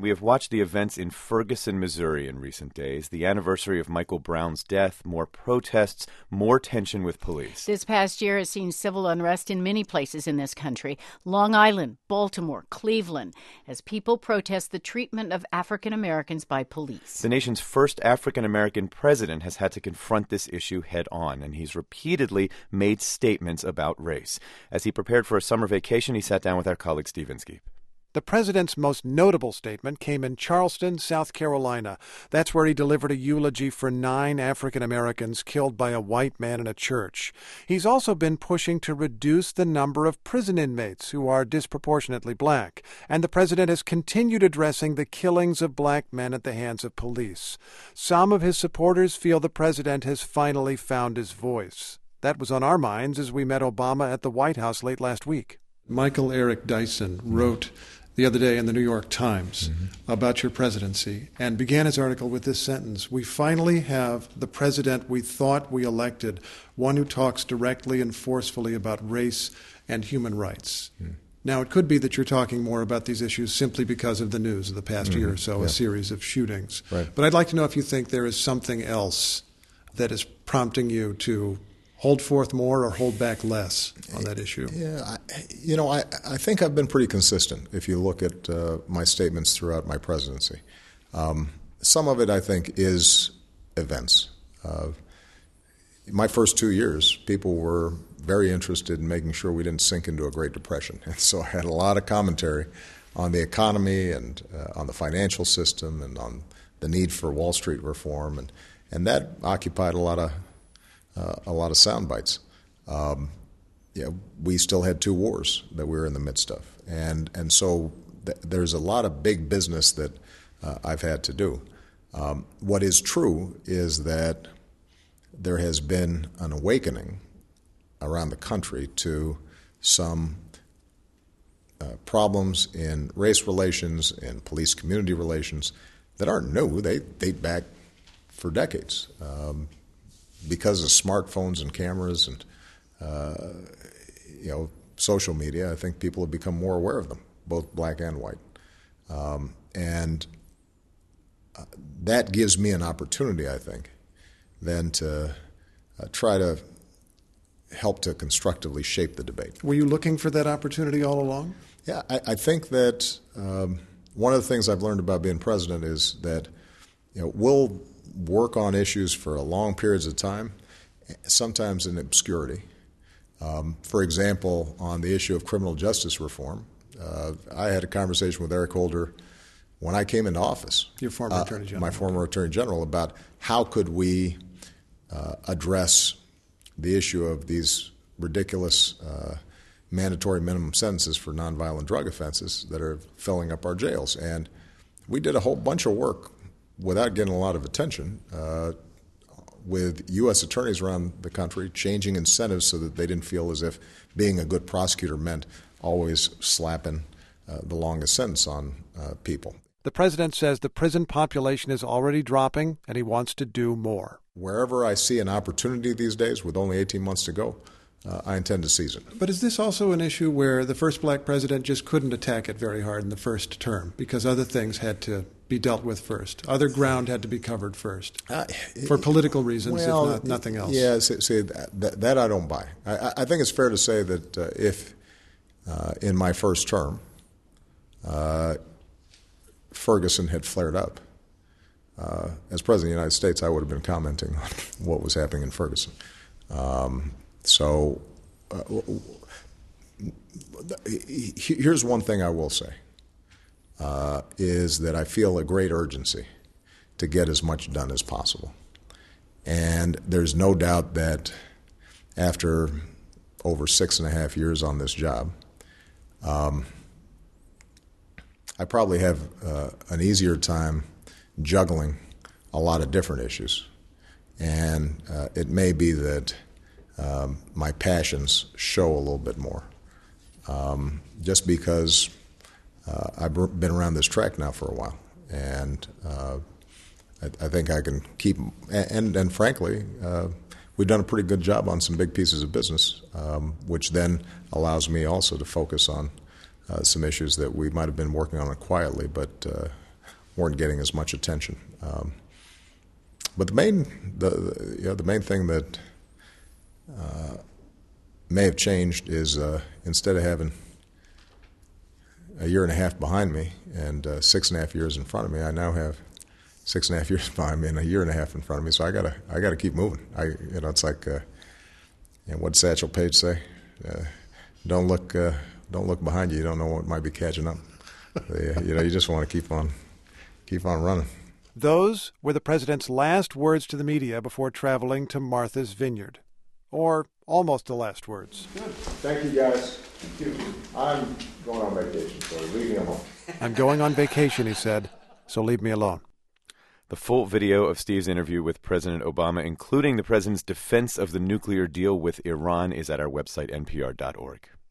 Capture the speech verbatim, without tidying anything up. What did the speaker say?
we have watched the events in Ferguson, Missouri in recent days, the anniversary of Michael Brown's death, more protests, more tension with police. This past year has seen civil unrest in many places in this country, Long Island, Baltimore, Cleveland, as people protest the treatment of African Americans by police. The nation's first African American president has had to confront this issue head on, and he's repeatedly made statements about race. As he prepared for a summer vacation, he sat down with our colleague Steve Inskeep. The president's most notable statement came in Charleston, South Carolina. That's where he delivered a eulogy for nine African Americans killed by a white man in a church. He's also been pushing to reduce the number of prison inmates who are disproportionately black. And the president has continued addressing the killings of black men at the hands of police. Some of his supporters feel the president has finally found his voice. That was on our minds as we met Obama at the White House late last week. Michael Eric Dyson wrote the other day in the New York Times mm-hmm. about your presidency and began his article with this sentence: "We finally have the president we thought we elected, one who talks directly and forcefully about race and human rights." Mm. Now, it could be that you're talking more about these issues simply because of the news of the past mm-hmm. year or so, yeah. a series of shootings. Right. But I'd like to know if you think there is something else that is prompting you to hold forth more or hold back less on that issue? Yeah, I, you know, I, I think I've been pretty consistent if you look at uh, my statements throughout my presidency. Um, some of it, I think, is events. Uh, my first two years, people were very interested in making sure we didn't sink into a Great Depression. And so I had a lot of commentary on the economy and uh, on the financial system and on the need for Wall Street reform. And, and that occupied a lot of Uh, a lot of sound bites. Um, yeah, we still had two wars that we were in the midst of, and and so th- there's a lot of big business that uh, I've had to do. Um, what is true is that there has been an awakening around the country to some uh, problems in race relations and police-community relations that aren't new. They date back for decades. Um, Because of smartphones and cameras and uh, you know social media, I think people have become more aware of them, both black and white, um, and uh, that gives me an opportunity, I think, then to uh, try to help to constructively shape the debate. Were you looking for that opportunity all along? Yeah, I, I think that um, one of the things I've learned about being president is that you know we'll work on issues for a long periods of time, sometimes in obscurity. Um, for example, on the issue of criminal justice reform, uh, I had a conversation with Eric Holder when I came into office. Your former uh, Attorney General. My former Attorney General, about how could we uh, address the issue of these ridiculous uh, mandatory minimum sentences for nonviolent drug offenses that are filling up our jails. And we did a whole bunch of work without getting a lot of attention, uh, with U S attorneys around the country changing incentives so that they didn't feel as if being a good prosecutor meant always slapping uh, the longest sentence on uh, people. The president says the prison population is already dropping, and he wants to do more. Wherever I see an opportunity these days, with only eighteen months to go, uh, I intend to seize it. But is this also an issue where the first black president just couldn't attack it very hard in the first term because other things had to be dealt with first? Other ground had to be covered first uh, for political reasons, well, if not nothing else. Yeah, see, see that, that I don't buy. I, I think it's fair to say that uh, if uh, in my first term uh, Ferguson had flared up, uh, as President of the United States, I would have been commenting on what was happening in Ferguson. Um, so uh, here's one thing I will say. Uh, is that I feel a great urgency to get as much done as possible. And there's no doubt that after over six and a half years on this job, um, I probably have uh, an easier time juggling a lot of different issues. And uh, it may be that um, my passions show a little bit more. Um, just because Uh, I've been around this track now for a while, and uh, I, I think I can keep. And and frankly, uh, we've done a pretty good job on some big pieces of business, um, which then allows me also to focus on uh, some issues that we might have been working on quietly, but uh, weren't getting as much attention. Um, but the main the, the you know, the main thing that uh, may have changed is uh, instead of having a year and a half behind me and uh, six and a half years in front of me, I now have six and a half years behind me and a year and a half in front of me. So I gotta I gotta keep moving. I you know it's like uh, you know, what Satchel Paige say? Uh, don't look uh, don't look behind you. You don't know what might be catching up. uh, you know you just want to keep on keep on running. Those were the president's last words to the media before traveling to Martha's Vineyard. Or almost the last words. Good. Thank you, guys. Thank you. I'm going on vacation, so leave me alone. I'm going on vacation, he said, so leave me alone. The full video of Steve's interview with President Obama, including the president's defense of the nuclear deal with Iran, is at our website, N P R dot org.